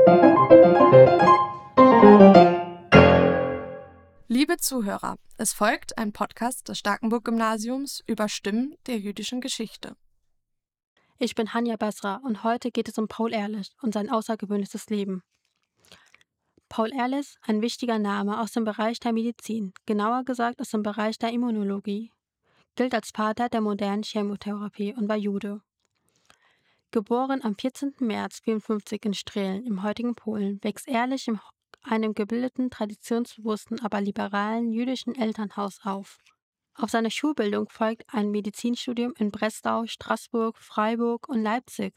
Liebe Zuhörer, es folgt ein Podcast des Starkenburg-Gymnasiums über Stimmen der jüdischen Geschichte. Ich bin Hanja Basra und heute geht es um Paul Ehrlich und sein außergewöhnliches Leben. Paul Ehrlich, ein wichtiger Name aus dem Bereich der Medizin, genauer gesagt aus dem Bereich der Immunologie, gilt als Vater der modernen Chemotherapie und war Jude. Geboren am 14. März 1954 in Strehlen im heutigen Polen, wächst Ehrlich in einem gebildeten, traditionsbewussten, aber liberalen jüdischen Elternhaus auf. Auf seine Schulbildung folgt ein Medizinstudium in Breslau, Straßburg, Freiburg und Leipzig.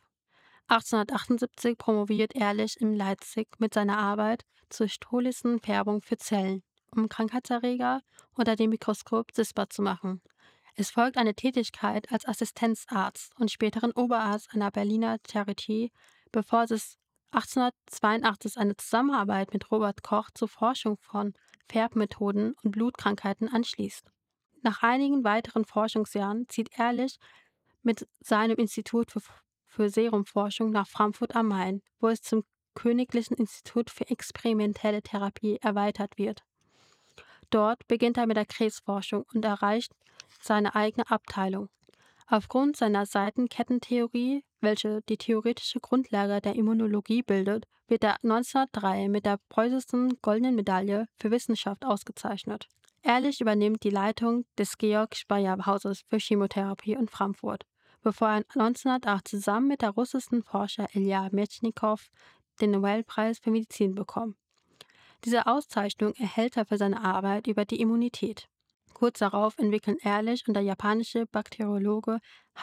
1878 promoviert Ehrlich in Leipzig mit seiner Arbeit zur Stolicen-Färbung für Zellen, um Krankheitserreger unter dem Mikroskop sichtbar zu machen. Es folgt eine Tätigkeit als Assistenzarzt und späteren Oberarzt einer Berliner Charité, bevor es 1882 eine Zusammenarbeit mit Robert Koch zur Forschung von Färbmethoden und Blutkrankheiten anschließt. Nach einigen weiteren Forschungsjahren zieht Ehrlich mit seinem Institut für Serumforschung nach Frankfurt am Main, wo es zum Königlichen Institut für experimentelle Therapie erweitert wird. Dort beginnt er mit der Krebsforschung und erreicht seine eigene Abteilung. Aufgrund seiner Seitenkettentheorie, welche die theoretische Grundlage der Immunologie bildet, wird er 1903 mit der preußischen Goldenen Medaille für Wissenschaft ausgezeichnet. Ehrlich übernimmt die Leitung des Georg-Speyer-Hauses für Chemotherapie in Frankfurt, bevor er 1908 zusammen mit der russischen Forscher Ilja Metchnikow den Nobelpreis für Medizin bekommt. Diese Auszeichnung erhält er für seine Arbeit über die Immunität. Kurz darauf entwickeln Ehrlich und der japanische Bakteriologe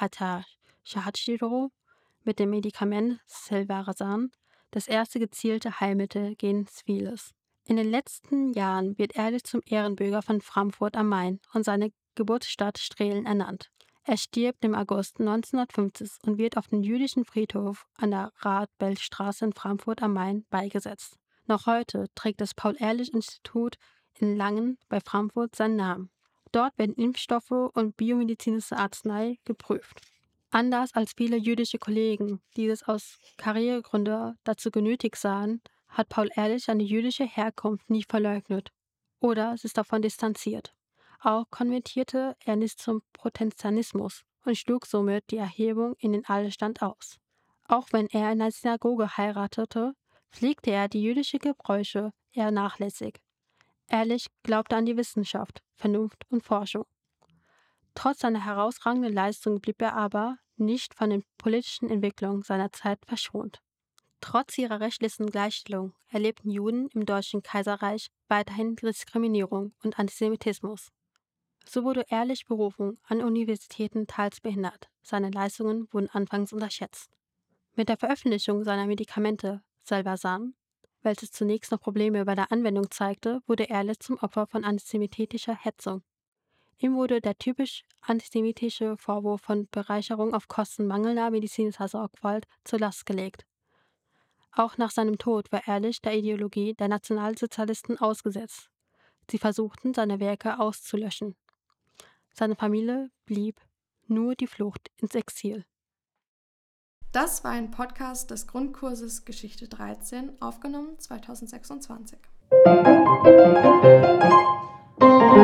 Hachishiro mit dem Medikament Selvaresan das erste gezielte Heilmittel gegen Syphilis. In den letzten Jahren wird Ehrlich zum Ehrenbürger von Frankfurt am Main und seine Geburtsstadt Strehlen ernannt. Er stirbt im August 1950 und wird auf dem jüdischen Friedhof an der Radbellstraße in Frankfurt am Main beigesetzt. Noch heute trägt das Paul-Ehrlich-Institut in Langen bei Frankfurt seinen Namen. Dort werden Impfstoffe und biomedizinische Arznei geprüft. Anders als viele jüdische Kollegen, die es aus Karrieregründen dazu genötigt sahen, hat Paul Ehrlich seine jüdische Herkunft nie verleugnet oder sich davon distanziert. Auch konvertierte er nicht zum Protestantismus und schlug somit die Erhebung in den Adelsstand aus. Auch wenn er in einer Synagoge heiratete, pflegte er die jüdischen Gebräuche eher nachlässig. Ehrlich glaubte an die Wissenschaft, Vernunft und Forschung. Trotz seiner herausragenden Leistung blieb er aber nicht von den politischen Entwicklungen seiner Zeit verschont. Trotz ihrer rechtlichen Gleichstellung erlebten Juden im Deutschen Kaiserreich weiterhin Diskriminierung und Antisemitismus. So wurde Ehrlich Berufung an Universitäten teils behindert. Seine Leistungen wurden anfangs unterschätzt. Mit der Veröffentlichung seiner Medikamente Salvarsan, welches zunächst noch Probleme bei der Anwendung zeigte, wurde Ehrlich zum Opfer von antisemitischer Hetzung. Ihm wurde der typisch antisemitische Vorwurf von Bereicherung auf Kosten mangelnder medizinischer Sorgfalt zur Last gelegt. Auch nach seinem Tod war Ehrlich der Ideologie der Nationalsozialisten ausgesetzt. Sie versuchten, seine Werke auszulöschen. Seine Familie blieb nur die Flucht ins Exil. Das war ein Podcast des Grundkurses Geschichte 13, aufgenommen 2026.